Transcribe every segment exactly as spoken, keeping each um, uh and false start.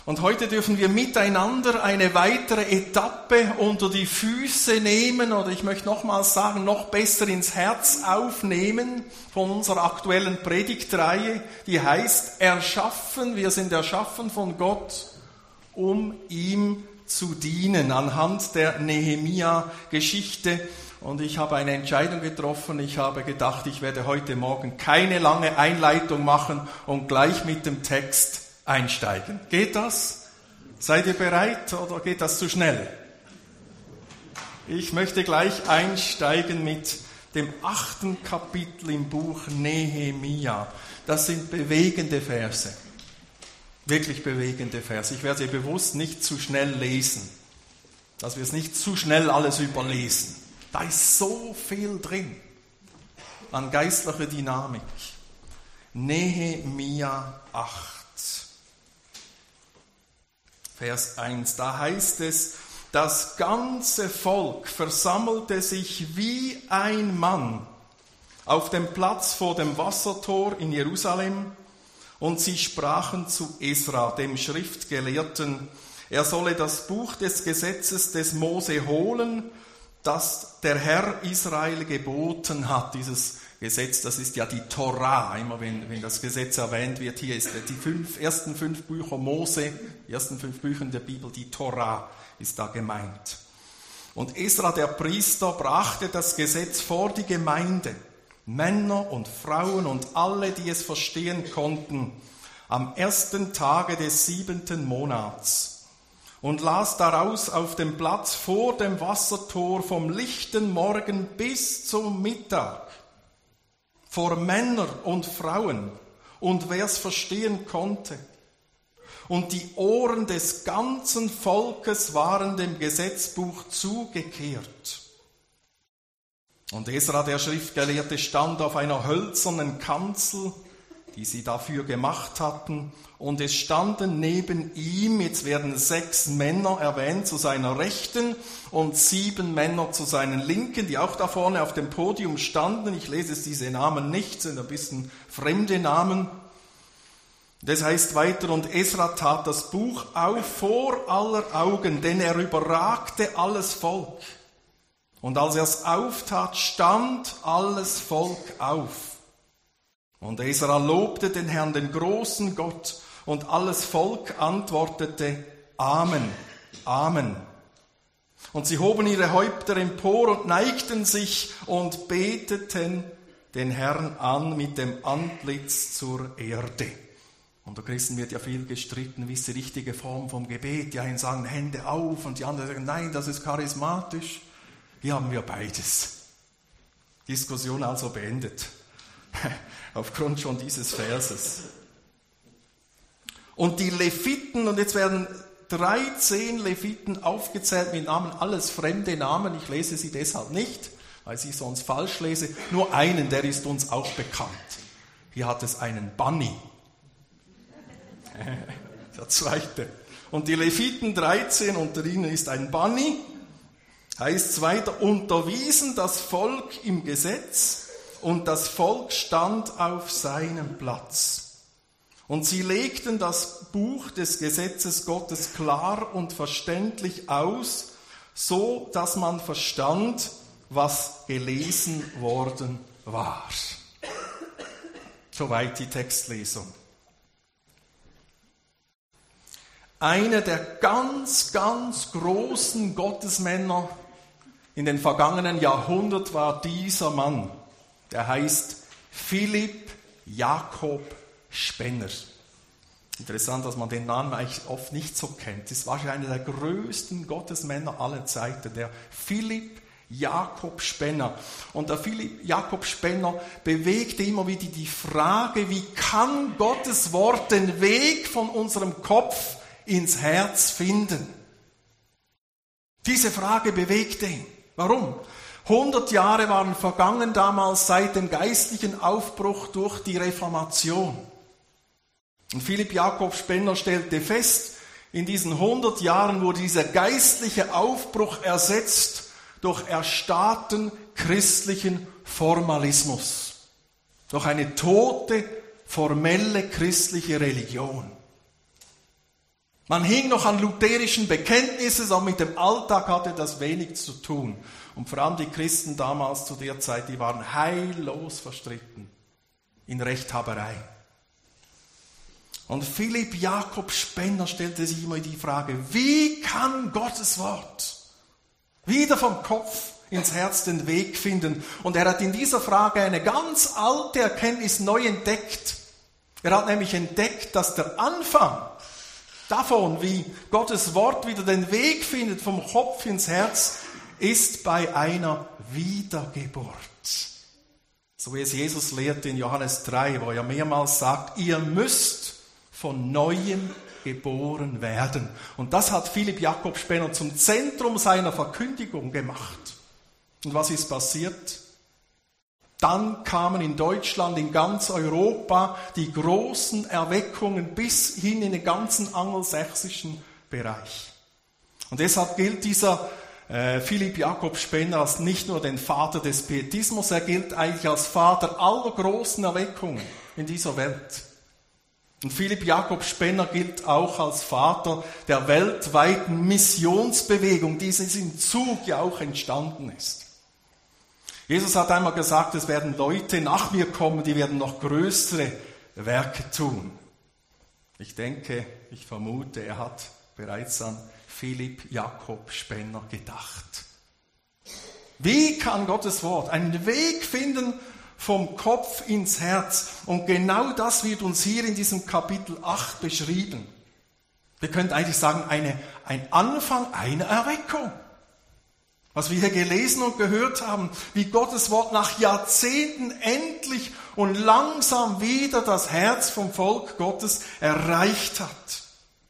Und heute dürfen wir miteinander eine weitere Etappe unter die Füße nehmen, oder ich möchte nochmals sagen, noch besser ins Herz aufnehmen von unserer aktuellen Predigtreihe, die heißt Erschaffen. Wir sind erschaffen von Gott, um ihm zu dienen, anhand der Nehemia-Geschichte. Und ich habe eine Entscheidung getroffen. Ich habe gedacht, ich werde heute Morgen keine lange Einleitung machen und gleich mit dem Text einsteigen. Geht das? Seid ihr bereit oder geht das zu schnell? Ich möchte gleich einsteigen mit dem achten Kapitel im Buch Nehemia. Das sind bewegende Verse. Wirklich bewegende Verse. Ich werde sie bewusst nicht zu schnell lesen, dass wir es nicht zu schnell alles überlesen. Da ist so viel drin an geistlicher Dynamik. Nehemia acht. Vers eins, da heißt es, das ganze Volk versammelte sich wie ein Mann auf dem Platz vor dem Wassertor in Jerusalem und sie sprachen zu Esra, dem Schriftgelehrten, er solle das Buch des Gesetzes des Mose holen, das der Herr Israel geboten hat. Dieses Gesetz, das ist ja die Torah. Immer wenn, wenn das Gesetz erwähnt wird, hier ist die fünf, ersten fünf Bücher Mose, die ersten fünf Bücher der Bibel, die Torah ist da gemeint. Und Esra, der Priester, brachte das Gesetz vor die Gemeinde, Männer und Frauen und alle, die es verstehen konnten, am ersten Tage des siebenten Monats und las daraus auf dem Platz vor dem Wassertor vom lichten Morgen bis zum Mittag, vor Männer und Frauen und wer es verstehen konnte. Und die Ohren des ganzen Volkes waren dem Gesetzbuch zugekehrt. Und Esra, der Schriftgelehrte, stand auf einer hölzernen Kanzel, die sie dafür gemacht hatten, und es standen neben ihm, jetzt werden sechs Männer erwähnt, zu seiner Rechten und sieben Männer zu seinen Linken, die auch da vorne auf dem Podium standen. Ich lese es diese Namen nicht, sind ein bisschen fremde Namen. Das heißt weiter, und Esra tat das Buch auf vor aller Augen, denn er überragte alles Volk. Und als er es auftat, stand alles Volk auf. Und Esra lobte den Herrn, den großen Gott, und alles Volk antwortete Amen, Amen. Und sie hoben ihre Häupter empor und neigten sich und beteten den Herrn an mit dem Antlitz zur Erde. Unter Christen wird ja viel gestritten, wie ist die richtige Form vom Gebet. Die einen sagen Hände auf und die anderen sagen, nein, das ist charismatisch. Hier haben wir beides. Diskussion also beendet. Aufgrund schon dieses Verses. Und die Leviten, und jetzt werden dreizehn Leviten aufgezählt mit Namen, alles fremde Namen, ich lese sie deshalb nicht, weil ich sonst falsch lese, nur einen, der ist uns auch bekannt. Hier hat es einen Banni. Der zweite. Und die Leviten dreizehn, unter ihnen ist ein Banni, heißt es weiter, unterwiesen das Volk im Gesetz, und das Volk stand auf seinem Platz. Und sie legten das Buch des Gesetzes Gottes klar und verständlich aus, so dass man verstand, was gelesen worden war. Soweit die Textlesung. Einer der ganz, ganz großen Gottesmänner in den vergangenen Jahrhunderten war dieser Mann. Der heißt Philipp Jakob Spener. Interessant, dass man den Namen eigentlich oft nicht so kennt. Das war einer der größten Gottesmänner aller Zeiten, der Philipp Jakob Spener. Und der Philipp Jakob Spener bewegte immer wieder die Frage, wie kann Gottes Wort den Weg von unserem Kopf ins Herz finden? Diese Frage bewegte ihn. Warum? hundert Jahre waren vergangen damals seit dem geistlichen Aufbruch durch die Reformation. Und Philipp Jakob Spener stellte fest, in diesen hundert Jahren wurde dieser geistliche Aufbruch ersetzt durch erstarrten christlichen Formalismus, durch eine tote, formelle christliche Religion. Man hing noch an lutherischen Bekenntnissen, aber mit dem Alltag hatte das wenig zu tun. Und vor allem die Christen damals zu der Zeit, die waren heillos verstritten in Rechthaberei. Und Philipp Jakob Spener stellte sich immer die Frage, wie kann Gottes Wort wieder vom Kopf ins Herz den Weg finden? Und er hat in dieser Frage eine ganz alte Erkenntnis neu entdeckt. Er hat nämlich entdeckt, dass der Anfang davon, wie Gottes Wort wieder den Weg findet vom Kopf ins Herz, ist bei einer Wiedergeburt. So wie es Jesus lehrt in Johannes drei, wo er mehrmals sagt, ihr müsst von Neuem geboren werden. Und das hat Philipp Jakob Spener zum Zentrum seiner Verkündigung gemacht. Und was ist passiert? Dann kamen in Deutschland, in ganz Europa die großen Erweckungen bis hin in den ganzen angelsächsischen Bereich. Und deshalb gilt dieser äh, Philipp Jakob Spener als nicht nur den Vater des Pietismus, er gilt eigentlich als Vater aller großen Erweckungen in dieser Welt. Und Philipp Jakob Spener gilt auch als Vater der weltweiten Missionsbewegung, die in diesem Zug ja auch entstanden ist. Jesus hat einmal gesagt, es werden Leute nach mir kommen, die werden noch größere Werke tun. Ich denke, ich vermute, er hat bereits an Philipp Jakob Spener gedacht. Wie kann Gottes Wort einen Weg finden vom Kopf ins Herz? Und genau das wird uns hier in diesem Kapitel acht beschrieben. Wir könnten eigentlich sagen, eine, ein Anfang einer Erweckung. Was wir hier gelesen und gehört haben, wie Gottes Wort nach Jahrzehnten endlich und langsam wieder das Herz vom Volk Gottes erreicht hat.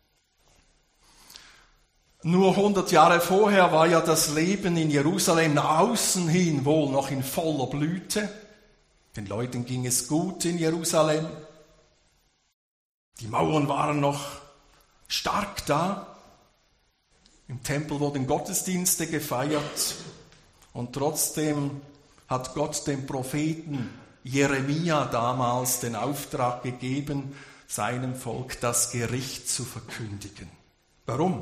Nur hundert Jahre vorher war ja das Leben in Jerusalem nach außen hin wohl noch in voller Blüte. Den Leuten ging es gut in Jerusalem. Die Mauern waren noch stark da. Im Tempel wurden Gottesdienste gefeiert. Und trotzdem hat Gott dem Propheten Jeremia damals den Auftrag gegeben, seinem Volk das Gericht zu verkündigen. Warum?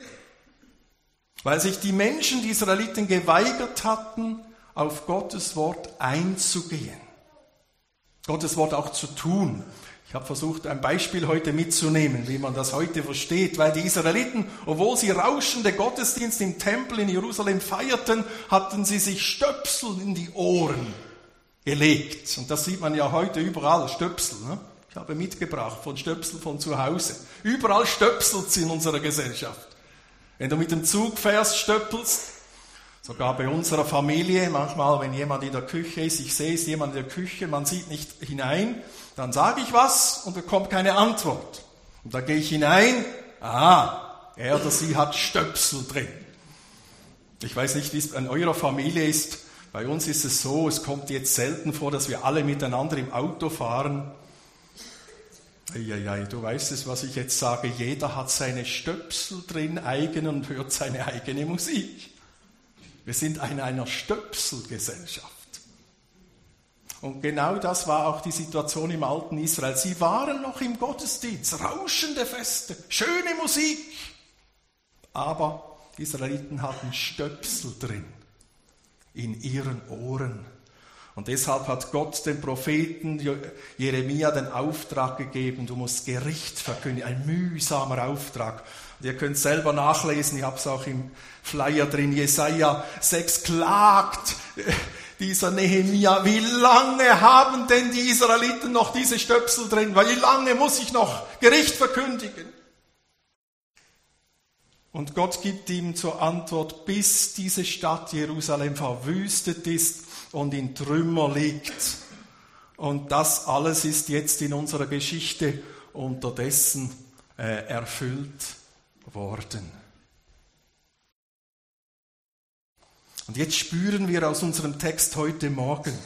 Weil sich die Menschen, die Israeliten, geweigert hatten, auf Gottes Wort einzugehen. Gottes Wort auch zu tun. Ich habe versucht, ein Beispiel heute mitzunehmen, wie man das heute versteht, weil die Israeliten, obwohl sie rauschende Gottesdienste im Tempel in Jerusalem feierten, hatten sie sich Stöpsel in die Ohren gelegt. Und das sieht man ja heute überall, Stöpsel. Ne? Ich habe mitgebracht von Stöpsel von zu Hause. Überall stöpselt sie in unserer Gesellschaft. Wenn du mit dem Zug fährst, stöpselst. Sogar bei unserer Familie, manchmal, wenn jemand in der Küche ist, ich sehe es, jemand in der Küche, man sieht nicht hinein, dann sage ich was und bekomme keine Antwort. Und dann gehe ich hinein, aha, er oder sie hat Stöpsel drin. Ich weiß nicht, wie es in eurer Familie ist. Bei uns ist es so, es kommt jetzt selten vor, dass wir alle miteinander im Auto fahren. Eieiei, du weißt es, was ich jetzt sage. Jeder hat seine Stöpsel drin, eigen und hört seine eigene Musik. Wir sind in einer Stöpselgesellschaft. Und genau das war auch die Situation im alten Israel. Sie waren noch im Gottesdienst, rauschende Feste, schöne Musik. Aber die Israeliten hatten Stöpsel drin in ihren Ohren. Und deshalb hat Gott dem Propheten Jeremia den Auftrag gegeben, du musst Gericht verkündigen, ein mühsamer Auftrag. Und ihr könnt selber nachlesen, ich habe es auch im Flyer drin, Jesaja sechs klagt dieser Nehemia, wie lange haben denn die Israeliten noch diese Stöpsel drin? Wie lange muss ich noch Gericht verkündigen? Und Gott gibt ihm zur Antwort, bis diese Stadt Jerusalem verwüstet ist und in Trümmer liegt. Und das alles ist jetzt in unserer Geschichte unterdessen äh, erfüllt worden. Und jetzt spüren wir aus unserem Text heute Morgen,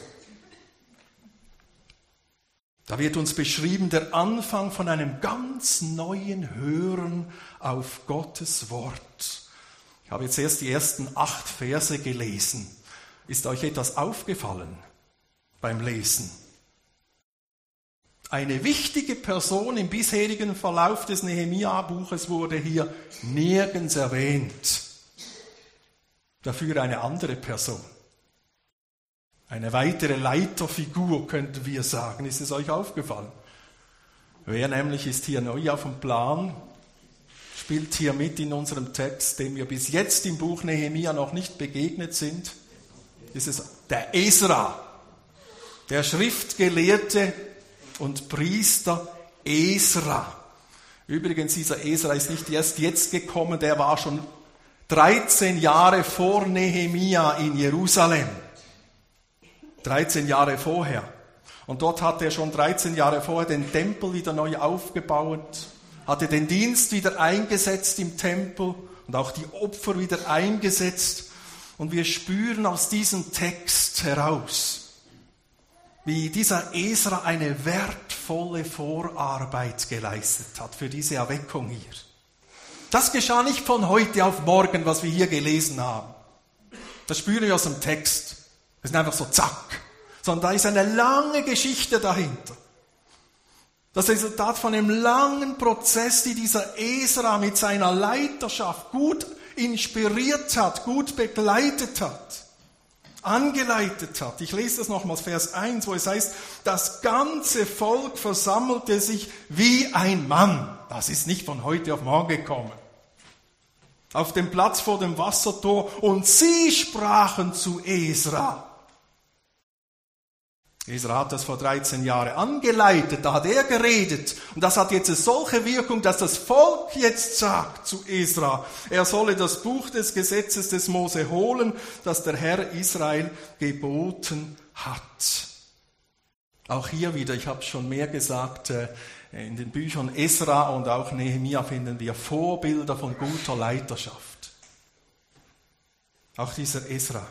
da wird uns beschrieben der Anfang von einem ganz neuen Hören auf Gottes Wort. Ich habe jetzt erst die ersten acht Verse gelesen. Ist euch etwas aufgefallen beim Lesen? Eine wichtige Person im bisherigen Verlauf des Nehemia-Buches wurde hier nirgends erwähnt. Dafür eine andere Person. Eine weitere Leiterfigur, könnten wir sagen. Ist es euch aufgefallen? Wer nämlich ist hier neu auf dem Plan, spielt hier mit in unserem Text, dem wir bis jetzt im Buch Nehemia noch nicht begegnet sind. Ist es der Esra, der Schriftgelehrte und Priester Esra. Übrigens, dieser Esra ist nicht erst jetzt gekommen, der war schon dreizehn Jahre vor Nehemia in Jerusalem. dreizehn Jahre vorher. Und dort hat er schon dreizehn Jahre vorher den Tempel wieder neu aufgebaut, hatte den Dienst wieder eingesetzt im Tempel und auch die Opfer wieder eingesetzt. Und wir spüren aus diesem Text heraus, wie dieser Esra eine wertvolle Vorarbeit geleistet hat für diese Erweckung hier. Das geschah nicht von heute auf morgen, was wir hier gelesen haben. Das spüren wir aus dem Text. Das ist einfach so zack. Sondern da ist eine lange Geschichte dahinter. Das Resultat von einem langen Prozess, die dieser Esra mit seiner Leiterschaft gut inspiriert hat, gut begleitet hat, angeleitet hat. Ich lese das nochmals, Vers eins, wo es heißt, das ganze Volk versammelte sich wie ein Mann. Das ist nicht von heute auf morgen gekommen. Auf dem Platz vor dem Wassertor und sie sprachen zu Esra. Esra hat das vor dreizehn Jahren angeleitet, da hat er geredet. Und das hat jetzt eine solche Wirkung, dass das Volk jetzt sagt zu Esra, er solle das Buch des Gesetzes des Mose holen, das der Herr Israel geboten hat. Auch hier wieder, ich habe schon mehr gesagt, in den Büchern Esra und auch Nehemia finden wir Vorbilder von guter Leiterschaft. Auch dieser Esra.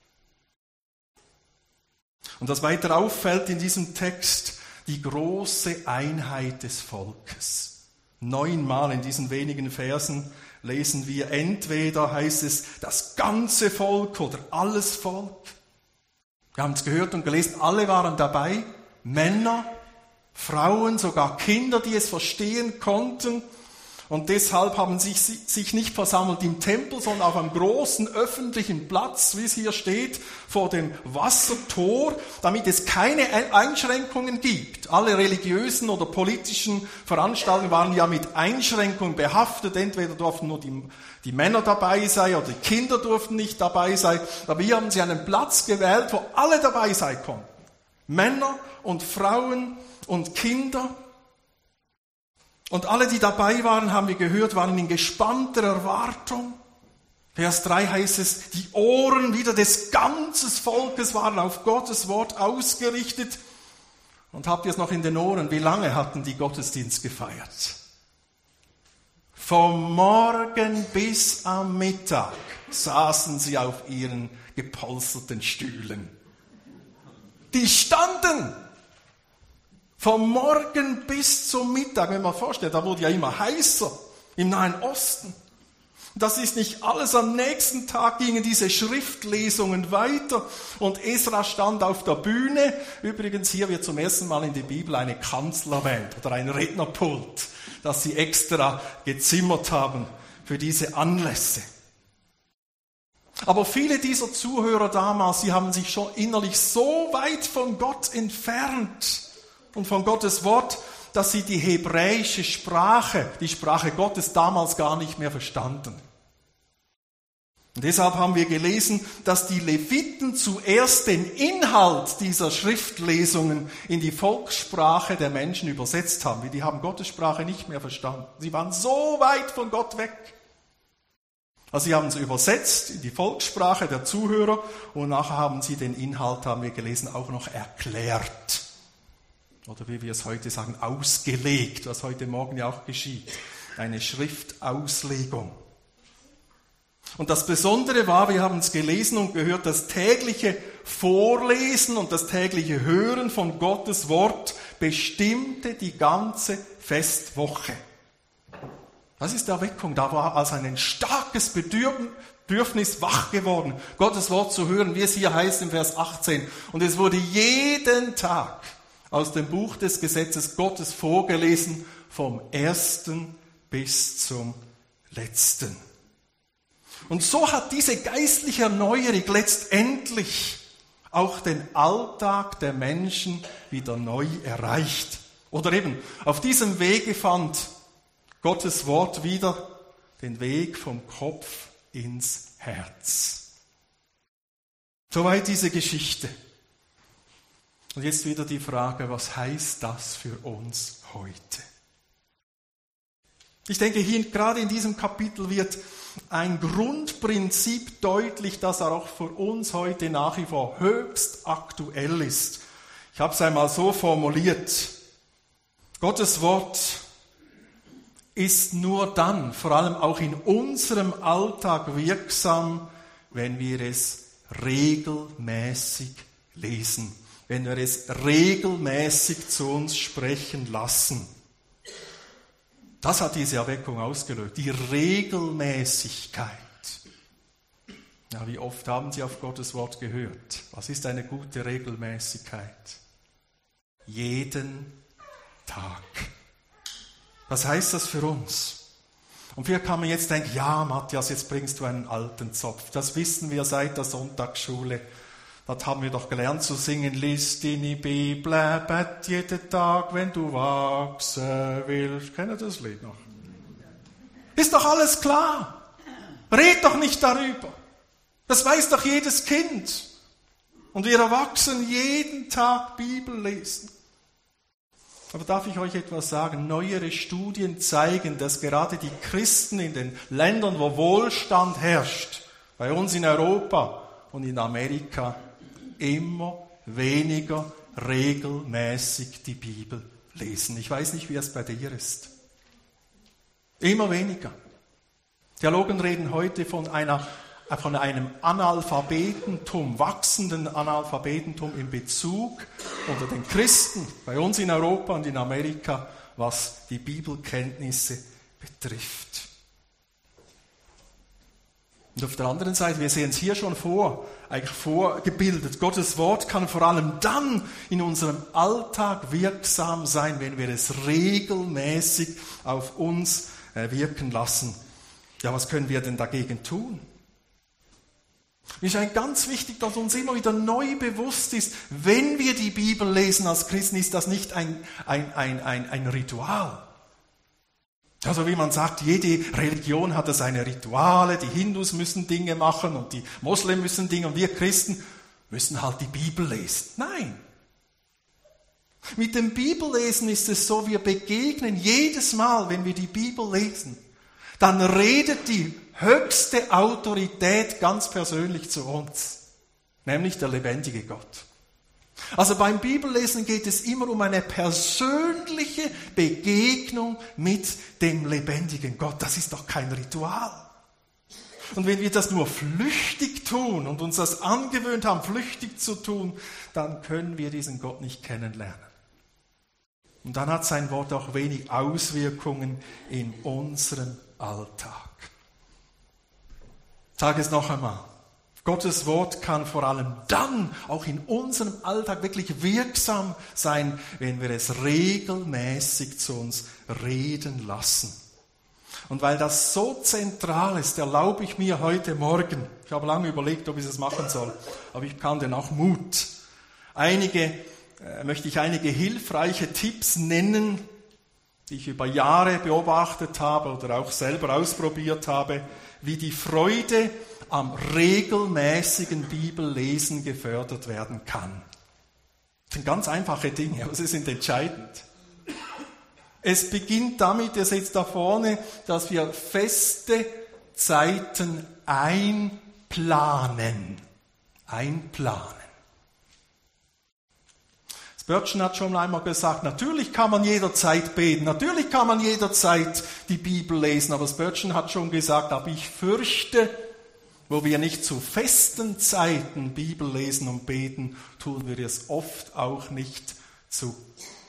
Und was weiter auffällt in diesem Text, die große Einheit des Volkes. Neunmal in diesen wenigen Versen lesen wir, entweder heißt es das ganze Volk oder alles Volk. Wir haben es gehört und gelesen, alle waren dabei, Männer, Frauen, sogar Kinder, die es verstehen konnten. Und deshalb haben sie sich nicht versammelt im Tempel, sondern auf einem großen öffentlichen Platz, wie es hier steht, vor dem Wassertor, damit es keine Einschränkungen gibt. Alle religiösen oder politischen Veranstaltungen waren ja mit Einschränkungen behaftet. Entweder durften nur die, die Männer dabei sein oder die Kinder durften nicht dabei sein. Aber hier haben sie einen Platz gewählt, wo alle dabei sein konnten. Männer und Frauen und Kinder. Und alle, die dabei waren, haben wir gehört, waren in gespannter Erwartung. Vers drei heißt es, die Ohren wieder des ganzen Volkes waren auf Gottes Wort ausgerichtet. Und habt ihr es noch in den Ohren? Wie lange hatten die Gottesdienst gefeiert? Vom Morgen bis am Mittag saßen sie auf ihren gepolsterten Stühlen. Die standen! Vom Morgen bis zum Mittag, wenn man vorstellt, da wurde ja immer heißer im Nahen Osten. Das ist nicht alles. Am nächsten Tag gingen diese Schriftlesungen weiter und Esra stand auf der Bühne. Übrigens, hier wird zum ersten Mal in der Bibel eine Kanzel erwähnt oder ein Rednerpult, das sie extra gezimmert haben für diese Anlässe. Aber viele dieser Zuhörer damals, sie haben sich schon innerlich so weit von Gott entfernt und von Gottes Wort, dass sie die hebräische Sprache, die Sprache Gottes damals gar nicht mehr verstanden. Und deshalb haben wir gelesen, dass die Leviten zuerst den Inhalt dieser Schriftlesungen in die Volkssprache der Menschen übersetzt haben. Die haben Gottes Sprache nicht mehr verstanden. Sie waren so weit von Gott weg. Also sie haben es übersetzt in die Volkssprache der Zuhörer und nachher haben sie den Inhalt, haben wir gelesen, auch noch erklärt. Oder wie wir es heute sagen, ausgelegt, was heute Morgen ja auch geschieht. Eine Schriftauslegung. Und das Besondere war, wir haben es gelesen und gehört, das tägliche Vorlesen und das tägliche Hören von Gottes Wort bestimmte die ganze Festwoche. Das ist die Erweckung. Da war also ein starkes Bedürfnis wach geworden, Gottes Wort zu hören, wie es hier heißt im Vers achtzehn. Und es wurde jeden Tag aus dem Buch des Gesetzes Gottes vorgelesen, vom ersten bis zum letzten. Und so hat diese geistliche Erneuerung letztendlich auch den Alltag der Menschen wieder neu erreicht. Oder eben, auf diesem Wege fand Gottes Wort wieder den Weg vom Kopf ins Herz. Soweit diese Geschichte. Und jetzt wieder die Frage, was heißt das für uns heute? Ich denke, hier gerade in diesem Kapitel wird ein Grundprinzip deutlich, das auch für uns heute nach wie vor höchst aktuell ist. Ich habe es einmal so formuliert: Gottes Wort ist nur dann, vor allem auch in unserem Alltag wirksam, wenn wir es regelmäßig lesen, wenn wir es regelmäßig zu uns sprechen lassen. Das hat diese Erweckung ausgelöst, die Regelmäßigkeit. Ja, wie oft haben Sie auf Gottes Wort gehört? Was ist eine gute Regelmäßigkeit? Jeden Tag. Was heißt das für uns? Und vielleicht kann man jetzt denken, ja Matthias, jetzt bringst du einen alten Zopf. Das wissen wir seit der Sonntagsschule. Das haben wir doch gelernt zu singen. Lies deine Bibel, bet jeden Tag, wenn du wachsen willst. Kennt ihr das Lied noch? Ist doch alles klar. Red doch nicht darüber. Das weiß doch jedes Kind. Und wir Erwachsenen jeden Tag Bibel lesen. Aber darf ich euch etwas sagen? Neuere Studien zeigen, dass gerade die Christen in den Ländern, wo Wohlstand herrscht, bei uns in Europa und in Amerika, immer weniger regelmäßig die Bibel lesen. Ich weiß nicht, wie es bei dir ist. Immer weniger. Theologen reden heute von einer von einem Analphabetentum, wachsenden Analphabetentum in Bezug unter den Christen, bei uns in Europa und in Amerika, was die Bibelkenntnisse betrifft. Und auf der anderen Seite, wir sehen es hier schon vor, eigentlich vorgebildet. Gottes Wort kann vor allem dann in unserem Alltag wirksam sein, wenn wir es regelmäßig auf uns wirken lassen. Ja, was können wir denn dagegen tun? Es ist ganz wichtig, dass uns immer wieder neu bewusst ist, wenn wir die Bibel lesen als Christen, ist das nicht ein, ein, ein, ein, ein Ritual. Also wie man sagt, jede Religion hat seine Rituale, die Hindus müssen Dinge machen und die Moslem müssen Dinge und wir Christen müssen halt die Bibel lesen. Nein. Mit dem Bibellesen ist es so, wir begegnen jedes Mal, wenn wir die Bibel lesen, dann redet die höchste Autorität ganz persönlich zu uns, nämlich der lebendige Gott. Also beim Bibellesen geht es immer um eine persönliche Begegnung mit dem lebendigen Gott. Das ist doch kein Ritual. Und wenn wir das nur flüchtig tun und uns das angewöhnt haben, flüchtig zu tun, dann können wir diesen Gott nicht kennenlernen. Und dann hat sein Wort auch wenig Auswirkungen in unserem Alltag. Ich sage es noch einmal. Gottes Wort kann vor allem dann auch in unserem Alltag wirklich wirksam sein, wenn wir es regelmäßig zu uns reden lassen. Und weil das so zentral ist, erlaube ich mir heute Morgen, ich habe lange überlegt, ob ich es machen soll, aber ich kann denn auch Mut. Einige, äh, möchte ich einige hilfreiche Tipps nennen, die ich über Jahre beobachtet habe oder auch selber ausprobiert habe, wie die Freude am regelmäßigen Bibellesen gefördert werden kann. Das sind ganz einfache Dinge, aber sie sind entscheidend. Es beginnt damit, ihr seht da vorne, dass wir feste Zeiten einplanen. Einplanen. Spurgeon hat schon einmal gesagt, natürlich kann man jederzeit beten, natürlich kann man jederzeit die Bibel lesen, aber Spurgeon hat schon gesagt, aber ich fürchte, wo wir nicht zu festen Zeiten Bibel lesen und beten, tun wir es oft auch nicht zu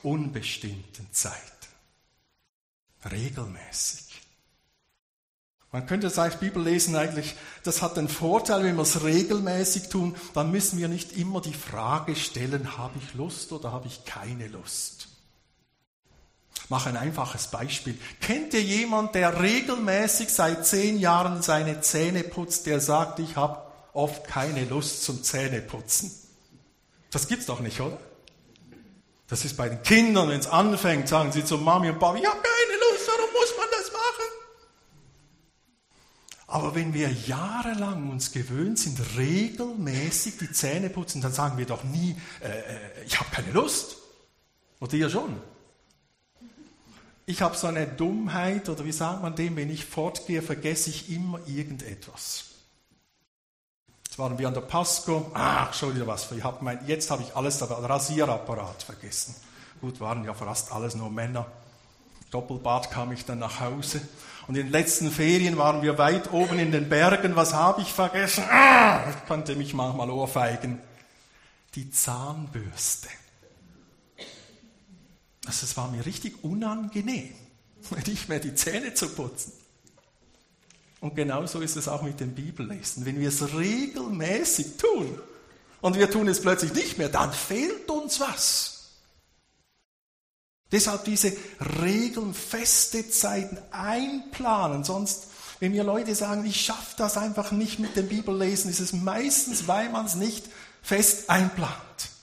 unbestimmten Zeiten. Regelmäßig. Man könnte sagen, Bibellesen eigentlich, das hat den Vorteil, wenn wir es regelmäßig tun, dann müssen wir nicht immer die Frage stellen, habe ich Lust oder habe ich keine Lust? Ich mache ein einfaches Beispiel. Kennt ihr jemanden, der regelmäßig seit zehn Jahren seine Zähne putzt, der sagt, ich habe oft keine Lust zum Zähneputzen? Das gibt's doch nicht, oder? Das ist bei den Kindern, wenn es anfängt, sagen sie zu Mami und Papi, ich habe keine Lust, warum muss man das machen? Aber wenn wir jahrelang uns gewöhnt sind, regelmäßig die Zähne putzen, dann sagen wir doch nie, äh, ich habe keine Lust. Oder ihr schon? Ich habe so eine Dummheit, oder wie sagt man dem, wenn ich fortgehe, vergesse ich immer irgendetwas. Jetzt waren wir an der Pasco, ach, schon wieder was, ich hab mein, jetzt habe ich alles, aber Rasierapparat vergessen. Gut, waren ja fast alles nur Männer. Doppelbart kam ich dann nach Hause. Und in den letzten Ferien waren wir weit oben in den Bergen. Was habe ich vergessen? Ah, ich konnte mich manchmal ohrfeigen. Die Zahnbürste. Also es war mir richtig unangenehm, nicht mehr die Zähne zu putzen. Und genauso ist es auch mit dem Bibellesen. Wenn wir es regelmäßig tun und wir tun es plötzlich nicht mehr, dann fehlt uns was. Deshalb diese Regeln, feste Zeiten einplanen. Sonst, wenn mir Leute sagen, ich schaffe das einfach nicht mit dem Bibellesen, ist es meistens, weil man es nicht fest einplant.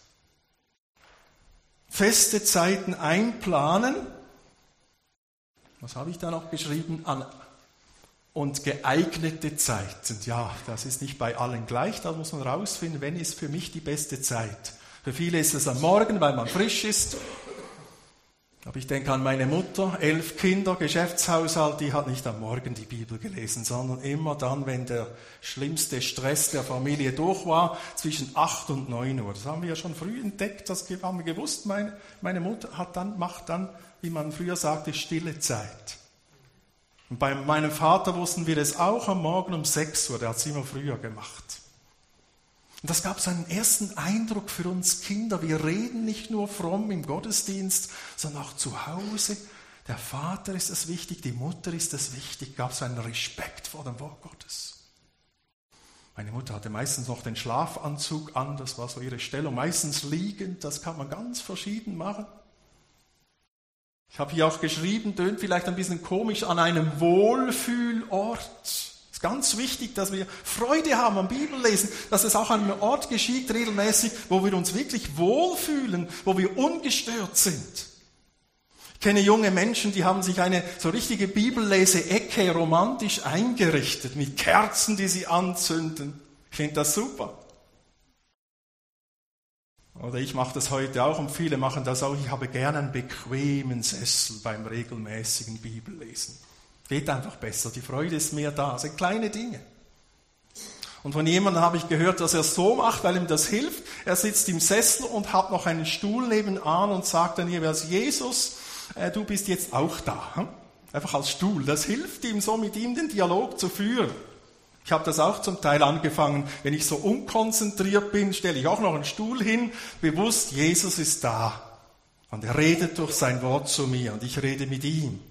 Feste Zeiten einplanen. Was habe ich da noch geschrieben? An und geeignete Zeiten. Ja, das ist nicht bei allen gleich, da muss man rausfinden, wenn ist für mich die beste Zeit. Für viele ist es am Morgen, weil man frisch ist. Aber ich denke an meine Mutter, elf Kinder, Geschäftshaushalt, die hat nicht am Morgen die Bibel gelesen, sondern immer dann, wenn der schlimmste Stress der Familie durch war, zwischen acht und neun Uhr. Das haben wir ja schon früh entdeckt, das haben wir gewusst. Meine, meine Mutter hat dann, macht dann, wie man früher sagte, stille Zeit. Und bei meinem Vater wussten wir es auch am Morgen um sechs Uhr, der hat es immer früher gemacht. Und das gab so einen ersten Eindruck für uns Kinder. Wir reden nicht nur fromm im Gottesdienst, sondern auch zu Hause. Der Vater ist es wichtig, die Mutter ist es wichtig. Gab so einen Respekt vor dem Wort Gottes. Meine Mutter hatte meistens noch den Schlafanzug an, das war so ihre Stellung. Meistens liegend, das kann man ganz verschieden machen. Ich habe hier auch geschrieben, tönt vielleicht ein bisschen komisch, an einem Wohlfühlort. Es ist ganz wichtig, dass wir Freude haben am Bibellesen, dass es auch an einem Ort geschieht, regelmäßig, wo wir uns wirklich wohlfühlen, wo wir ungestört sind. Ich kenne junge Menschen, die haben sich eine so richtige Bibellese-Ecke romantisch eingerichtet, mit Kerzen, die sie anzünden. Ich finde das super. Oder ich mache das heute auch und viele machen das auch. Ich habe gerne einen bequemen Sessel beim regelmäßigen Bibellesen. Geht einfach besser, die Freude ist mehr da. Das sind kleine Dinge. Und von jemandem habe ich gehört, dass er es so macht, weil ihm das hilft. Er sitzt im Sessel und hat noch einen Stuhl nebenan und sagt dann jeweils, Jesus, äh, du bist jetzt auch da. Hm? Einfach als Stuhl. Das hilft ihm so, mit ihm den Dialog zu führen. Ich habe das auch zum Teil angefangen, wenn ich so unkonzentriert bin, stelle ich auch noch einen Stuhl hin, bewusst, Jesus ist da. Und er redet durch sein Wort zu mir und ich rede mit ihm.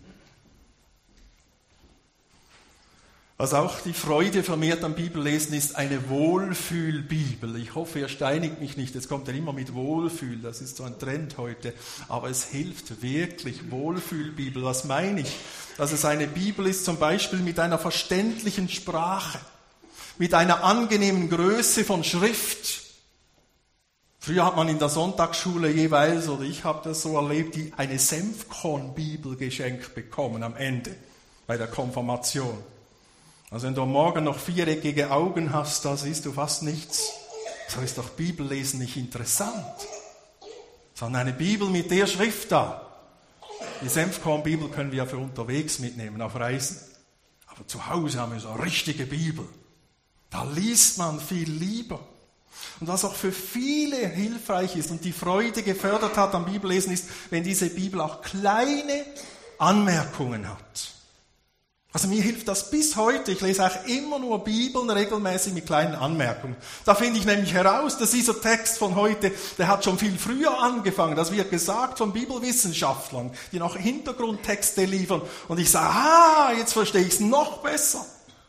Was auch die Freude vermehrt am Bibellesen ist, eine Wohlfühlbibel. Ich hoffe, ihr steinigt mich nicht, jetzt kommt er immer mit Wohlfühl, das ist so ein Trend heute. Aber es hilft wirklich, Wohlfühlbibel. Was meine ich? Dass es eine Bibel ist, zum Beispiel mit einer verständlichen Sprache, mit einer angenehmen Größe von Schrift. Früher hat man in der Sonntagsschule jeweils, oder ich habe das so erlebt, die eine Senfkornbibel geschenkt bekommen am Ende bei der Konfirmation. Also wenn du am Morgen noch viereckige Augen hast, da siehst du fast nichts. So ist doch Bibellesen nicht interessant. Sondern eine Bibel mit der Schrift da. Die Senfkornbibel können wir ja für unterwegs mitnehmen, auf Reisen. Aber zu Hause haben wir so eine richtige Bibel. Da liest man viel lieber. Und was auch für viele hilfreich ist und die Freude gefördert hat am Bibellesen ist, wenn diese Bibel auch kleine Anmerkungen hat. Also mir hilft das bis heute. Ich lese auch immer nur Bibeln regelmäßig mit kleinen Anmerkungen. Da finde ich nämlich heraus, dass dieser Text von heute, der hat schon viel früher angefangen. Das wird gesagt von Bibelwissenschaftlern, die noch Hintergrundtexte liefern. Und ich sage, ah, jetzt verstehe ich es noch besser.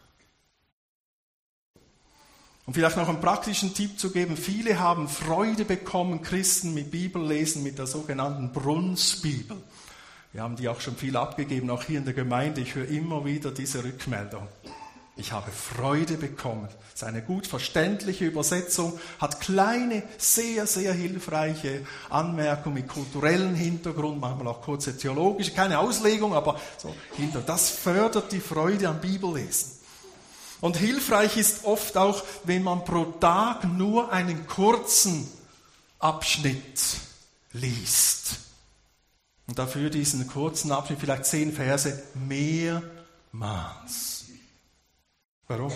Um vielleicht noch einen praktischen Tipp zu geben, viele haben Freude bekommen, Christen mit Bibellesen, mit der sogenannten Brunsbibel. Wir haben die auch schon viel abgegeben, auch hier in der Gemeinde. Ich höre immer wieder diese Rückmeldung. Ich habe Freude bekommen. Es ist eine gut verständliche Übersetzung, hat kleine, sehr, sehr hilfreiche Anmerkungen mit kulturellem Hintergrund, manchmal auch kurze theologische, keine Auslegung, aber so hinter. Das fördert die Freude am Bibellesen. Und hilfreich ist oft auch, wenn man pro Tag nur einen kurzen Abschnitt liest. Und dafür diesen kurzen Abschnitt, vielleicht zehn Verse, mehrmals. Warum?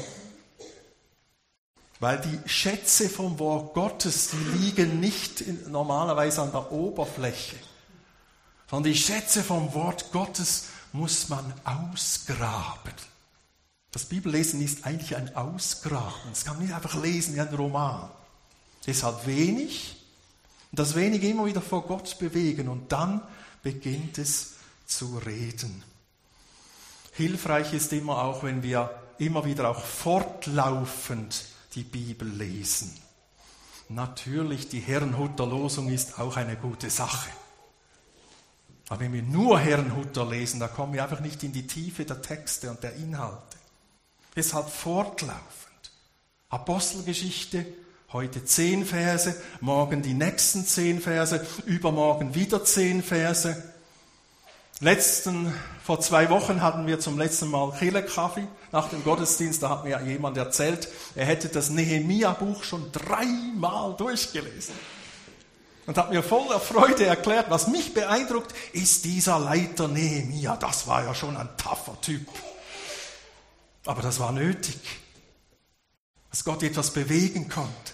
Weil die Schätze vom Wort Gottes, die liegen nicht in, normalerweise an der Oberfläche, sondern die Schätze vom Wort Gottes muss man ausgraben. Das Bibellesen ist eigentlich ein Ausgraben. Das kann man nicht einfach lesen wie ein Roman. Deshalb wenig und das Wenige immer wieder vor Gott bewegen und dann beginnt es zu reden. Hilfreich ist immer auch, wenn wir immer wieder auch fortlaufend die Bibel lesen. Natürlich, die Herrnhuter Losung ist auch eine gute Sache. Aber wenn wir nur Herrnhuter lesen, da kommen wir einfach nicht in die Tiefe der Texte und der Inhalte. Deshalb fortlaufend. Apostelgeschichte, heute zehn Verse, morgen die nächsten zehn Verse, übermorgen wieder zehn Verse. Letzten, vor zwei Wochen hatten wir zum letzten Mal Kirchenkaffee nach dem Gottesdienst. Da hat mir jemand erzählt, er hätte das Nehemia-Buch schon dreimal durchgelesen. Und hat mir voller Freude erklärt, was mich beeindruckt, ist dieser Leiter Nehemia. Das war ja schon ein taffer Typ. Aber das war nötig, dass Gott etwas bewegen konnte.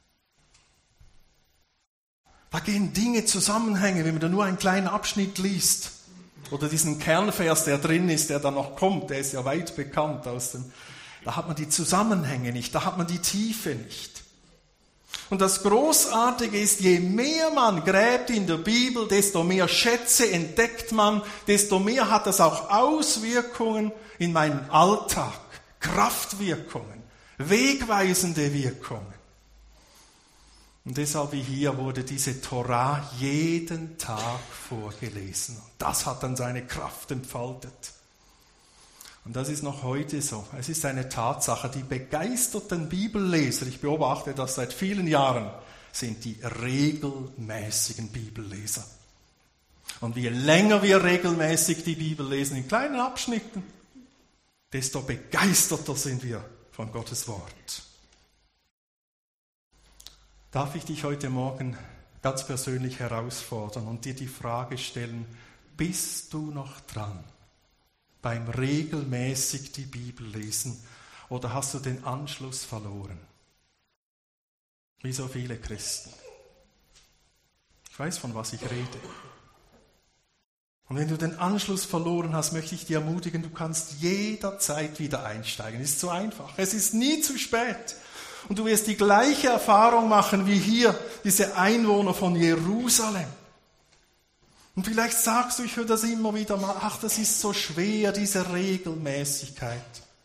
Da gehen Dinge, Zusammenhänge, wenn man da nur einen kleinen Abschnitt liest. Oder diesen Kernvers, der drin ist, der da noch kommt, der ist ja weit bekannt aus dem. Da hat man die Zusammenhänge nicht, da hat man die Tiefe nicht. Und das Großartige ist, je mehr man gräbt in der Bibel, desto mehr Schätze entdeckt man, desto mehr hat das auch Auswirkungen in meinen Alltag, Kraftwirkungen, wegweisende Wirkungen. Und deshalb wie hier wurde diese Torah jeden Tag vorgelesen. Das hat dann seine Kraft entfaltet. Und das ist noch heute so. Es ist eine Tatsache, die begeisterten Bibelleser, ich beobachte das seit vielen Jahren, sind die regelmäßigen Bibelleser. Und je länger wir regelmäßig die Bibel lesen, in kleinen Abschnitten, desto begeisterter sind wir von Gottes Wort. Darf ich dich heute Morgen ganz persönlich herausfordern und dir die Frage stellen, bist du noch dran beim regelmäßig die Bibel lesen oder hast du den Anschluss verloren? Wie so viele Christen. Ich weiß, von was ich rede. Und wenn du den Anschluss verloren hast, möchte ich dir ermutigen, du kannst jederzeit wieder einsteigen. Es ist so einfach. Es ist nie zu spät. Und du wirst die gleiche Erfahrung machen wie hier diese Einwohner von Jerusalem. Und vielleicht sagst du, ich höre das immer wieder mal, ach, das ist so schwer, diese Regelmäßigkeit.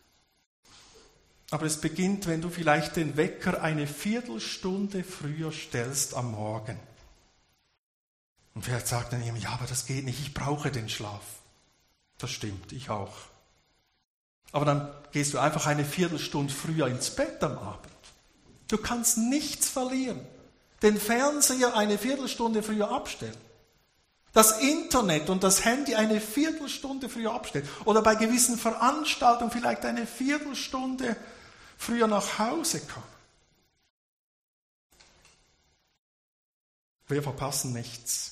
Aber es beginnt, wenn du vielleicht den Wecker eine Viertelstunde früher stellst am Morgen. Und vielleicht sagt dann jemand, ja, aber das geht nicht, ich brauche den Schlaf. Das stimmt, ich auch. Aber dann gehst du einfach eine Viertelstunde früher ins Bett am Abend. Du kannst nichts verlieren. Den Fernseher eine Viertelstunde früher abstellen. Das Internet und das Handy eine Viertelstunde früher abstellen. Oder bei gewissen Veranstaltungen vielleicht eine Viertelstunde früher nach Hause kommen. Wir verpassen nichts.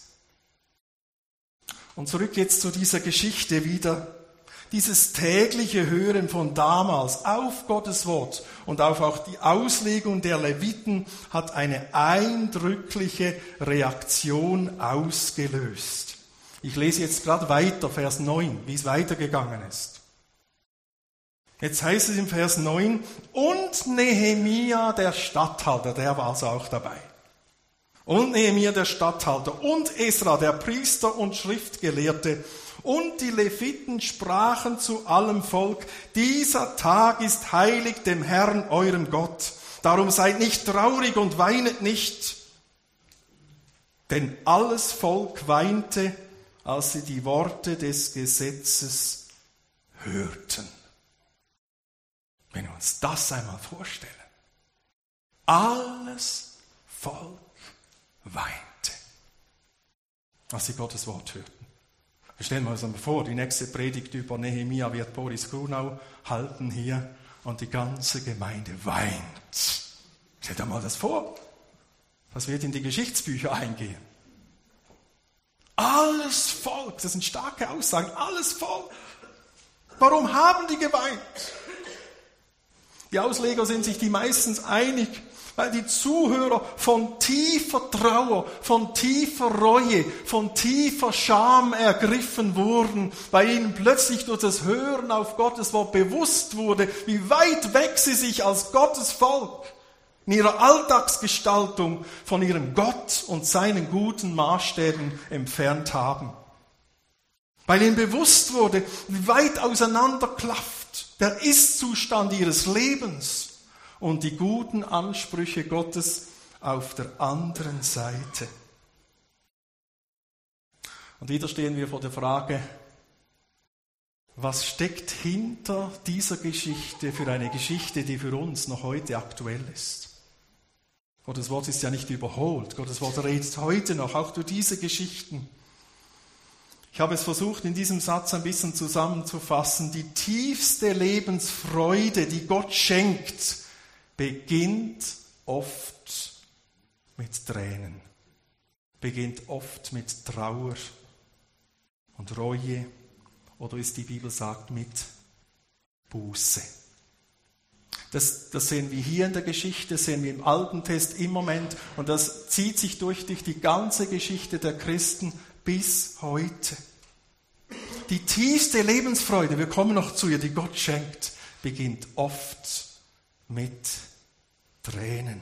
Und zurück jetzt zu dieser Geschichte wieder. Dieses tägliche Hören von damals auf Gottes Wort und auf auch die Auslegung der Leviten hat eine eindrückliche Reaktion ausgelöst. Ich lese jetzt gerade weiter, Vers neun, wie es weitergegangen ist. Jetzt heißt es im Vers neun, und Nehemia, der Statthalter, der war also auch dabei. Und Nehemia, der Statthalter, und Esra, der Priester und Schriftgelehrte, und die Leviten sprachen zu allem Volk, dieser Tag ist heilig dem Herrn, eurem Gott. Darum seid nicht traurig und weinet nicht. Denn alles Volk weinte, als sie die Worte des Gesetzes hörten. Wenn wir uns das einmal vorstellen. Alles Volk weinte, als sie Gottes Wort hörten. Wir stellen uns einmal vor, die nächste Predigt über Nehemia wird Boris Grunau halten hier und die ganze Gemeinde weint. Stellt euch mal das vor. Das wird in die Geschichtsbücher eingehen. Alles Volk, das sind starke Aussagen, alles Volk. Warum haben die geweint? Die Ausleger sind sich die meistens einig, weil die Zuhörer von tiefer Trauer, von tiefer Reue, von tiefer Scham ergriffen wurden, weil ihnen plötzlich durch das Hören auf Gottes Wort bewusst wurde, wie weit weg sie sich als Gottes Volk in ihrer Alltagsgestaltung von ihrem Gott und seinen guten Maßstäben entfernt haben. Weil ihnen bewusst wurde, wie weit auseinanderklafft der Ist-Zustand ihres Lebens und die guten Ansprüche Gottes auf der anderen Seite. Und wieder stehen wir vor der Frage, was steckt hinter dieser Geschichte für eine Geschichte, die für uns noch heute aktuell ist? Gottes Wort ist ja nicht überholt. Gottes Wort redet heute noch, auch durch diese Geschichten. Ich habe es versucht, in diesem Satz ein bisschen zusammenzufassen. Die tiefste Lebensfreude, die Gott schenkt, beginnt oft mit Tränen, beginnt oft mit Trauer und Reue oder, wie es die Bibel sagt, mit Buße. Das, das sehen wir hier in der Geschichte, sehen wir im Alten Test im Moment und das zieht sich durch, durch die ganze Geschichte der Christen bis heute. Die tiefste Lebensfreude, wir kommen noch zu ihr, die Gott schenkt, beginnt oft mit Tränen.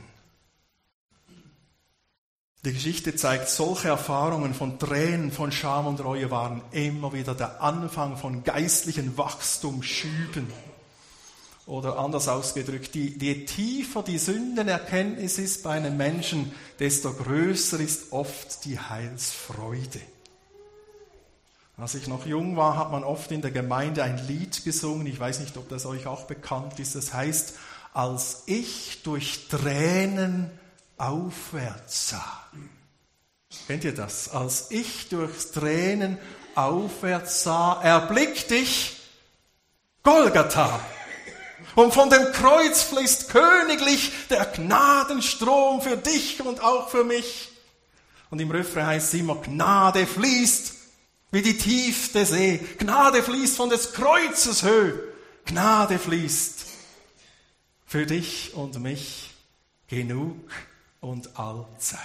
Die Geschichte zeigt, solche Erfahrungen von Tränen, von Scham und Reue waren immer wieder der Anfang von geistlichen Wachstumsschüben. Oder anders ausgedrückt, die, je tiefer die Sündenerkenntnis ist bei einem Menschen, desto größer ist oft die Heilsfreude. Als ich noch jung war, hat man oft in der Gemeinde ein Lied gesungen. Ich weiß nicht, ob das euch auch bekannt ist. Das heißt, als ich durch Tränen aufwärts sah. Kennt ihr das? Als ich durch Tränen aufwärts sah, erblickte ich Golgatha. Und von dem Kreuz fließt königlich der Gnadenstrom für dich und auch für mich. Und im Refrain heißt es immer, Gnade fließt wie die tiefste See. Gnade fließt von des Kreuzes Höhe. Gnade fließt für dich und mich genug und allzeit.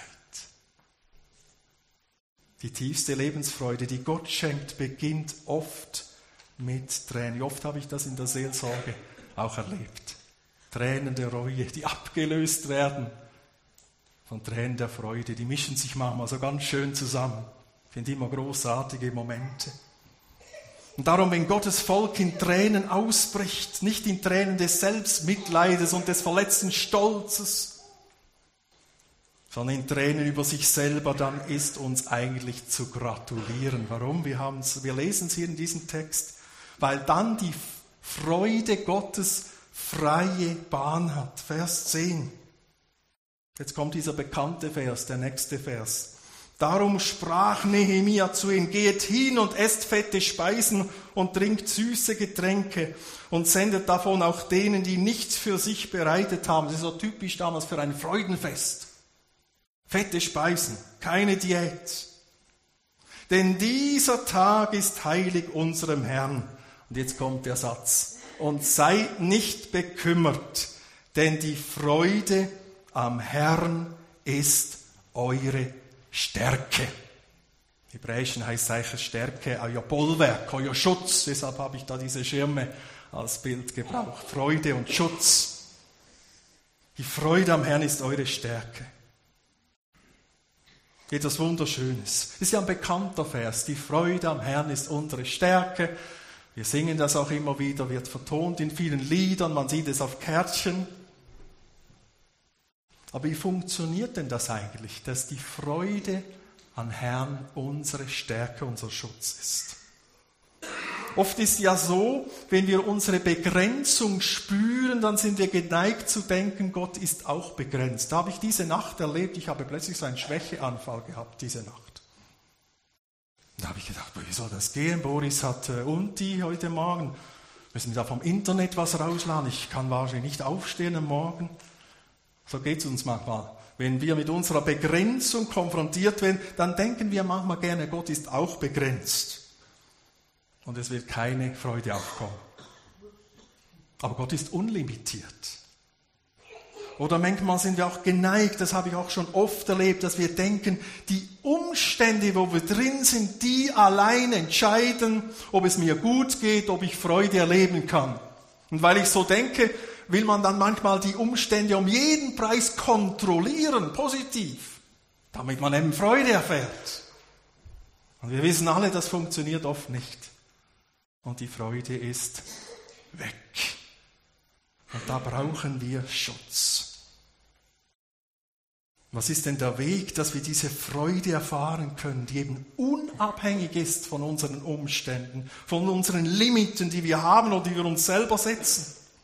Die tiefste Lebensfreude, die Gott schenkt, beginnt oft mit Tränen. Wie oft habe ich das in der Seelsorge auch erlebt. Tränen der Reue, die abgelöst werden von Tränen der Freude. Die mischen sich manchmal so ganz schön zusammen. Ich finde immer großartige Momente. Und darum, wenn Gottes Volk in Tränen ausbricht, nicht in Tränen des Selbstmitleides und des verletzten Stolzes, sondern in Tränen über sich selber, dann ist uns eigentlich zu gratulieren. Warum? Wir, haben's, wir lesen es hier in diesem Text, weil dann die Freude Gottes freie Bahn hat. Vers zehn. Jetzt kommt dieser bekannte Vers, der nächste Vers. Darum sprach Nehemia zu ihnen, geht hin und esst fette Speisen und trinkt süße Getränke und sendet davon auch denen, die nichts für sich bereitet haben. Das ist so typisch damals für ein Freudenfest. Fette Speisen, keine Diät. Denn dieser Tag ist heilig unserem Herrn. Und jetzt kommt der Satz. Und seid nicht bekümmert, denn die Freude am Herrn ist eure Stärke. Im Hebräischen heißt es Stärke, euer Bollwerk, euer Schutz. Deshalb habe ich da diese Schirme als Bild gebraucht. Freude und Schutz. Die Freude am Herrn ist eure Stärke. Etwas Wunderschönes. Das ist ja ein bekannter Vers. Die Freude am Herrn ist unsere Stärke. Wir singen das auch immer wieder, wird vertont in vielen Liedern, man sieht es auf Kärtchen. Aber wie funktioniert denn das eigentlich, dass die Freude am Herrn unsere Stärke, unser Schutz ist? Oft ist ja so, wenn wir unsere Begrenzung spüren, dann sind wir geneigt zu denken, Gott ist auch begrenzt. Da habe ich diese Nacht erlebt, ich habe plötzlich so einen Schwächeanfall gehabt, diese Nacht. Da habe ich gedacht, wie soll das gehen? Boris hat äh, Unti heute Morgen. Müssen wir da vom Internet was rausladen? Ich kann wahrscheinlich nicht aufstehen am Morgen. So geht es uns manchmal. Wenn wir mit unserer Begrenzung konfrontiert werden, dann denken wir manchmal gerne, Gott ist auch begrenzt. Und es wird keine Freude aufkommen. Aber Gott ist unlimitiert. Oder manchmal sind wir auch geneigt, das habe ich auch schon oft erlebt, dass wir denken, die Umstände, wo wir drin sind, die allein entscheiden, ob es mir gut geht, ob ich Freude erleben kann. Und weil ich so denke, will man dann manchmal die Umstände um jeden Preis kontrollieren, positiv, damit man eben Freude erfährt. Und wir wissen alle, das funktioniert oft nicht. Und die Freude ist weg. Und da brauchen wir Schutz. Was ist denn der Weg, dass wir diese Freude erfahren können, die eben unabhängig ist von unseren Umständen, von unseren Limiten, die wir haben oder die wir uns selber setzen?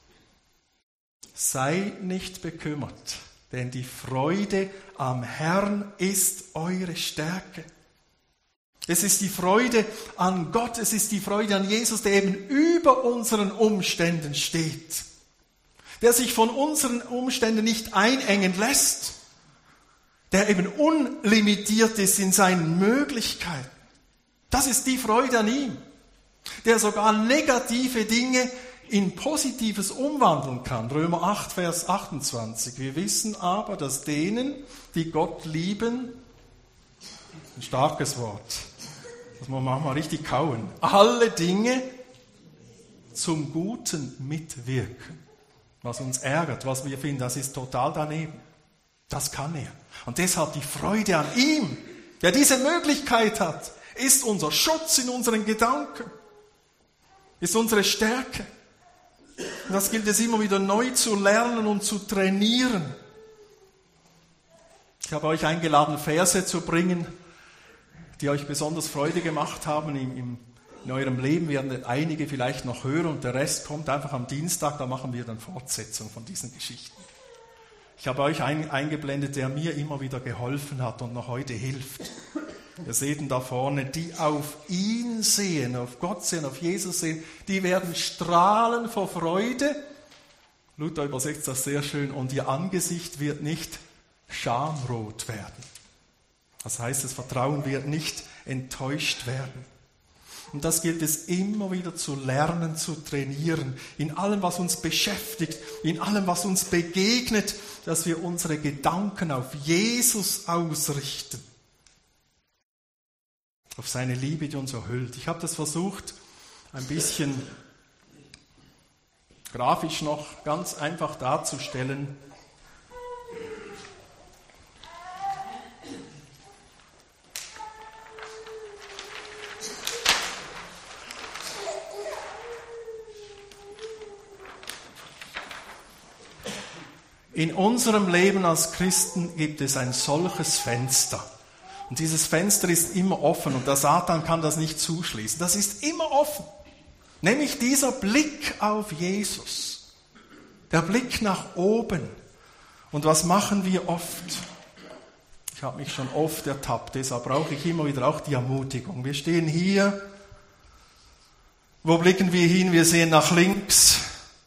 Seid nicht bekümmert, denn die Freude am Herrn ist eure Stärke. Es ist die Freude an Gott, es ist die Freude an Jesus, der eben über unseren Umständen steht. Der sich von unseren Umständen nicht einengen lässt. Der eben unlimitiert ist in seinen Möglichkeiten. Das ist die Freude an ihm. Der sogar negative Dinge in Positives umwandeln kann. Römer acht, Vers achtundzwanzig. Wir wissen aber, dass denen, die Gott lieben, ein starkes Wort, das muss man manchmal richtig kauen, alle Dinge zum Guten mitwirken. Was uns ärgert, was wir finden, das ist total daneben. Das kann er. Und deshalb die Freude an ihm, der diese Möglichkeit hat, ist unser Schutz in unseren Gedanken, ist unsere Stärke. Und das gilt es immer wieder neu zu lernen und zu trainieren. Ich habe euch eingeladen, Verse zu bringen, die euch besonders Freude gemacht haben im, im, in eurem Leben. Wir werden einige vielleicht noch hören und der Rest kommt einfach am Dienstag, da machen wir dann Fortsetzung von diesen Geschichten. Ich habe euch ein, eingeblendet, der mir immer wieder geholfen hat und noch heute hilft. Ihr seht ihn da vorne, die auf ihn sehen, auf Gott sehen, auf Jesus sehen, die werden strahlen vor Freude. Luther übersetzt das sehr schön, und ihr Angesicht wird nicht schamrot werden. Das heißt, das Vertrauen wird nicht enttäuscht werden. Und das gilt es immer wieder zu lernen, zu trainieren, in allem, was uns beschäftigt, in allem, was uns begegnet, dass wir unsere Gedanken auf Jesus ausrichten. Auf seine Liebe, die uns erhüllt. Ich habe das versucht, ein bisschen grafisch noch ganz einfach darzustellen. In unserem Leben als Christen gibt es ein solches Fenster. Und dieses Fenster ist immer offen und der Satan kann das nicht zuschließen. Das ist immer offen. Nämlich dieser Blick auf Jesus. Der Blick nach oben. Und was machen wir oft? Ich habe mich schon oft ertappt, deshalb brauche ich immer wieder auch die Ermutigung. Wir stehen hier. Wo blicken wir hin? Wir sehen nach links.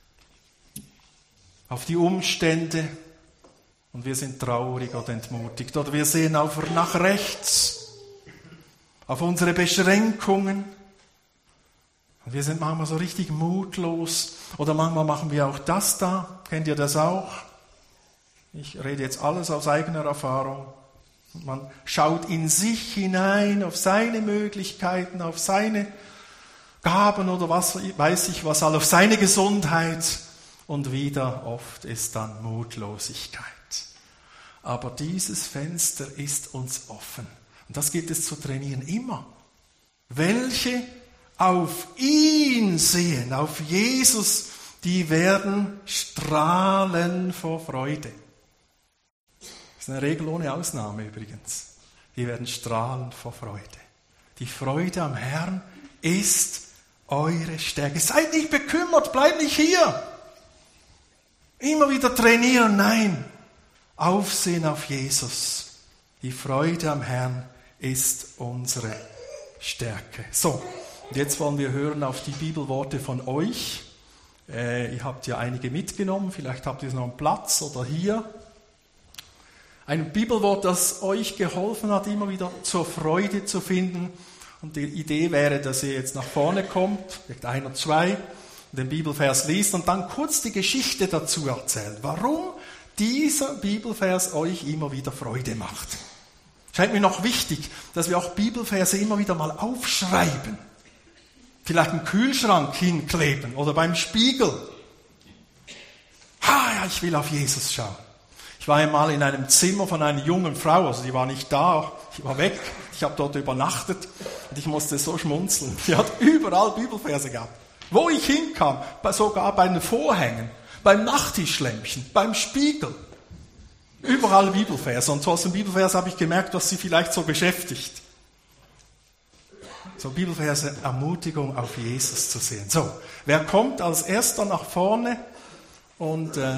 Auf die Umstände und wir sind traurig oder entmutigt. Oder wir sehen auf, nach rechts, auf unsere Beschränkungen und wir sind manchmal so richtig mutlos. Oder manchmal machen wir auch das da, kennt ihr das auch? Ich rede jetzt alles aus eigener Erfahrung. Man schaut in sich hinein, auf seine Möglichkeiten, auf seine Gaben oder was weiß ich was, all auf seine Gesundheit. Und wieder oft ist dann Mutlosigkeit. Aber dieses Fenster ist uns offen. Und das gilt es zu trainieren, immer. Welche auf ihn sehen, auf Jesus, die werden strahlen vor Freude. Das ist eine Regel ohne Ausnahme übrigens. Die werden strahlen vor Freude. Die Freude am Herrn ist eure Stärke. Seid nicht bekümmert, bleibt nicht hier. Immer wieder trainieren, nein. Aufsehen auf Jesus. Die Freude am Herrn ist unsere Stärke. So, und jetzt wollen wir hören auf die Bibelworte von euch. Äh, ihr habt ja einige mitgenommen, vielleicht habt ihr noch einen Platz oder hier. Ein Bibelwort, das euch geholfen hat, immer wieder zur Freude zu finden. Und die Idee wäre, dass ihr jetzt nach vorne kommt, vielleicht ein oder zwei, den Bibelvers liest und dann kurz die Geschichte dazu erzählt, warum dieser Bibelvers euch immer wieder Freude macht. Scheint mir noch wichtig, dass wir auch Bibelverse immer wieder mal aufschreiben. Vielleicht im Kühlschrank hinkleben oder beim Spiegel. Ha, ja, ich will auf Jesus schauen. Ich war einmal in einem Zimmer von einer jungen Frau, also die war nicht da, ich war weg, ich habe dort übernachtet und ich musste so schmunzeln. Sie hat überall Bibelverse gehabt. Wo ich hinkam, sogar bei den Vorhängen, beim Nachttischlämpchen, beim Spiegel. Überall Bibelverse. Und so aus dem Bibelvers habe ich gemerkt, was sie vielleicht so beschäftigt. So Bibelverse, Ermutigung auf Jesus zu sehen. So, wer kommt als Erster nach vorne und äh,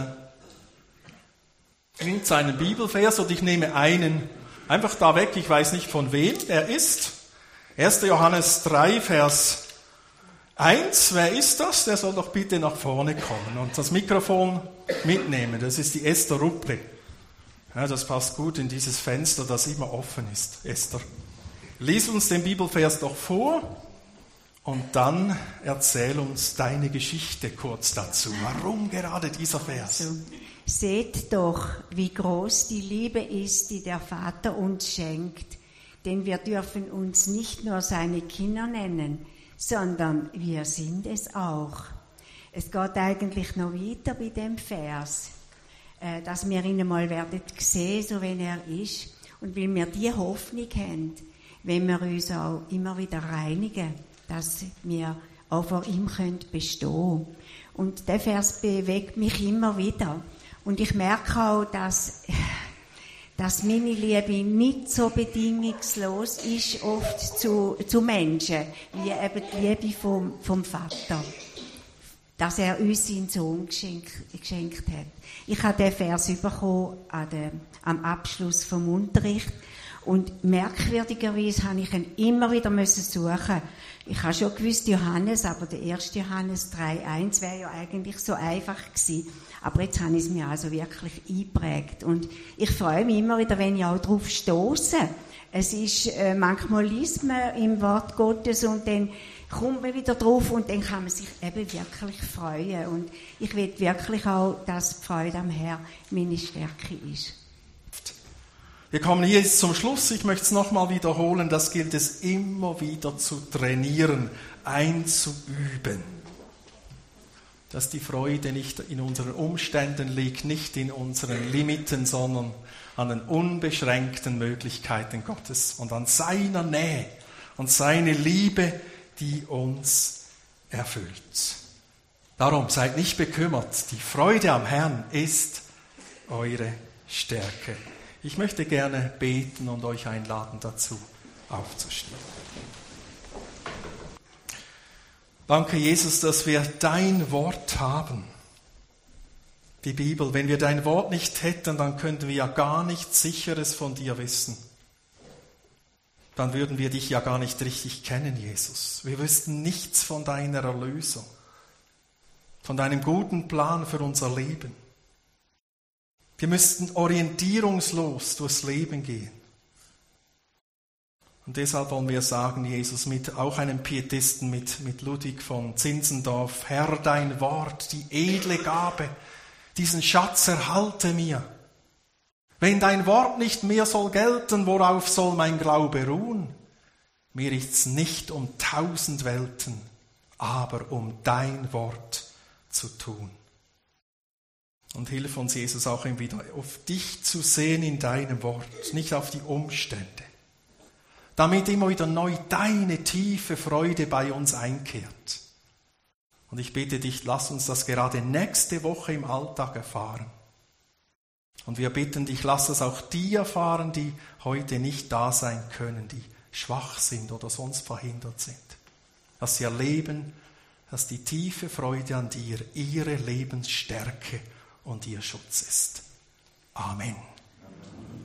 nimmt seinen Bibelvers und ich nehme einen einfach da weg, ich weiß nicht von wem er ist. erster Johannes drei, Vers eins, wer ist das? Der soll doch bitte nach vorne kommen und das Mikrofon mitnehmen. Das ist die Esther Ruppli. Ja, das passt gut in dieses Fenster, das immer offen ist. Esther, lies uns den Bibelvers doch vor und dann erzähl uns deine Geschichte kurz dazu. Warum gerade dieser Vers? Also, seht doch, wie groß die Liebe ist, die der Vater uns schenkt. Denn wir dürfen uns nicht nur seine Kinder nennen, sondern wir sind es auch. Es geht eigentlich noch weiter bei dem Vers, dass wir ihn einmal werden sehen, so wie er ist. Und weil wir die Hoffnung haben, wenn wir uns auch immer wieder reinigen, dass wir auch vor ihm bestehen können. Und der Vers bewegt mich immer wieder. Und ich merke auch, dass, dass meine Liebe nicht so bedingungslos ist oft zu, zu Menschen, wie eben die Liebe vom, vom Vater. Dass er uns seinen Sohn geschenkt, geschenkt hat. Ich habe den Vers bekommen an der, am Abschluss vom Unterricht und merkwürdigerweise habe ich ihn immer wieder müssen suchen. Ich habe schon gewusst Johannes, aber der erste Johannes drei eins wäre ja eigentlich so einfach gewesen. Aber jetzt habe ich es mir also wirklich eingeprägt. Und ich freue mich immer wieder, wenn ich auch darauf stoße. Es ist, äh, manchmal liest man im Wort Gottes und dann kommt man wieder drauf und dann kann man sich eben wirklich freuen. Und ich will wirklich auch, dass die Freude am Herrn meine Stärke ist. Wir kommen hier jetzt zum Schluss. Ich möchte es nochmal wiederholen. Das gilt es immer wieder zu trainieren, einzuüben. Dass die Freude nicht in unseren Umständen liegt, nicht in unseren Limiten, sondern an den unbeschränkten Möglichkeiten Gottes und an seiner Nähe und seine Liebe, die uns erfüllt. Darum seid nicht bekümmert. Die Freude am Herrn ist eure Stärke. Ich möchte gerne beten und euch einladen, dazu aufzustehen. Danke, Jesus, dass wir dein Wort haben. Die Bibel. Wenn wir dein Wort nicht hätten, dann könnten wir ja gar nichts Sicheres von dir wissen. Dann würden wir dich ja gar nicht richtig kennen, Jesus. Wir wüssten nichts von deiner Erlösung, von deinem guten Plan für unser Leben. Wir müssten orientierungslos durchs Leben gehen. Und deshalb wollen wir sagen, Jesus, mit auch einem Pietisten, mit, mit Ludwig von Zinzendorf, Herr, dein Wort, die edle Gabe, diesen Schatz erhalte mir. Wenn dein Wort nicht mehr soll gelten, worauf soll mein Glaube ruhen? Mir ist's nicht um tausend Welten aber um dein Wort zu tun. Und hilf uns, Jesus, auch immer wieder auf dich zu sehen in deinem Wort, nicht auf die Umstände, damit immer wieder neu deine tiefe Freude bei uns einkehrt. Und ich bitte dich, lass uns das gerade nächste Woche im Alltag erfahren. Und wir bitten dich, lass es auch die erfahren, die heute nicht da sein können, die schwach sind oder sonst verhindert sind. Dass sie erleben, dass die tiefe Freude an dir ihre Lebensstärke und ihr Schutz ist. Amen.